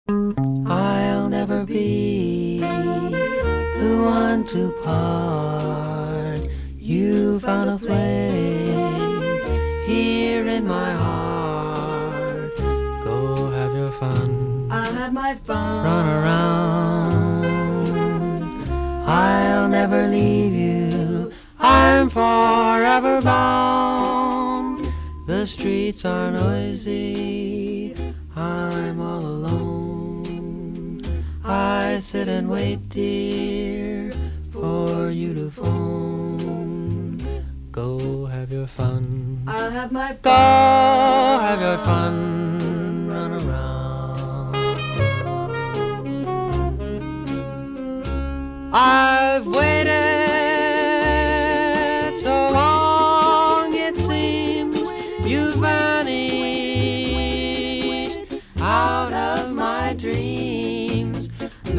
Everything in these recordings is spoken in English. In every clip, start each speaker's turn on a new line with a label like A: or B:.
A: I'll never be the one to part. You found a place here in my heart. Go have your fun.
B: I'll have my fun.
A: Run around. I'll never leave you. I'm forever bound. The streets are noisy. I'm all alone. I sit and wait, dear, for you to phone. Go have your fun.
B: I'll have my fun.
A: Go have your fun. Run around. I've waited so long, it seems you've vanished out of my dreams.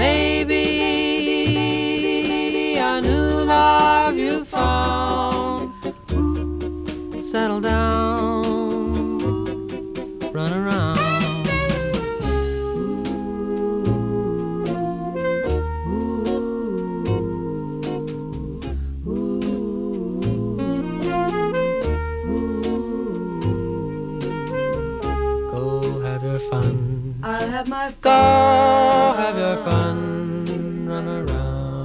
A: Maybe a new love you found. Settle down, run around. Go have your fun.
B: I'll have my
A: Go
B: fun.
A: have your fun, run around.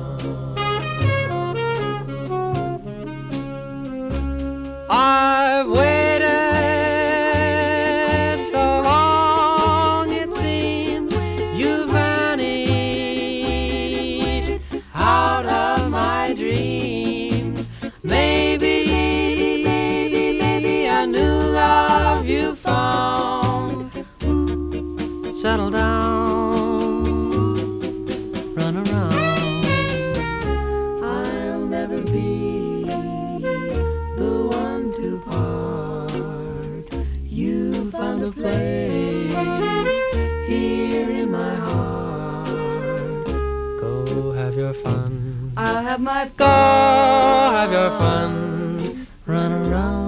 A: I've waited so long, it seems you've vanished out of my dreams. Maybe a new love you found. Settle down, run around. I'll never be the one to part. You found a place here in my heart. Go have your fun.
B: I'll have my
A: Go
B: fun.
A: have your fun. Run around.